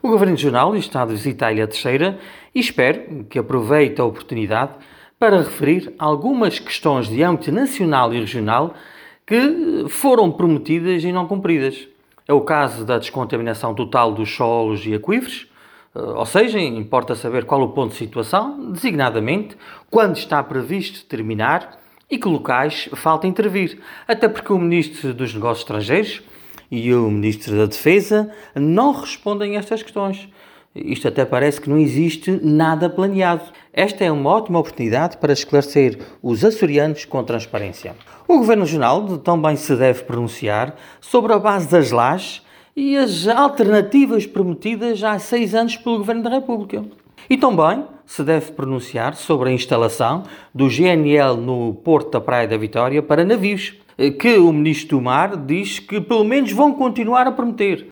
O Governo Regional está de visita à Ilha Terceira e espero que aproveite a oportunidade para referir algumas questões de âmbito nacional e regional que foram prometidas e não cumpridas. É o caso da descontaminação total dos solos e aquíferos, ou seja, importa saber qual o ponto de situação, designadamente, quando está previsto terminar e que locais falta intervir. Até porque o Ministro dos Negócios Estrangeiros e o Ministro da Defesa não respondem a estas questões. Isto até parece que não existe nada planeado. Esta é uma ótima oportunidade para esclarecer os açorianos com transparência. O Governo Regional também se deve pronunciar sobre a base das lajes e as alternativas prometidas há 6 anos pelo Governo da República. E também se deve pronunciar sobre a instalação do GNL no Porto da Praia da Vitória para navios, que o Ministro do Mar diz que pelo menos vão continuar a prometer.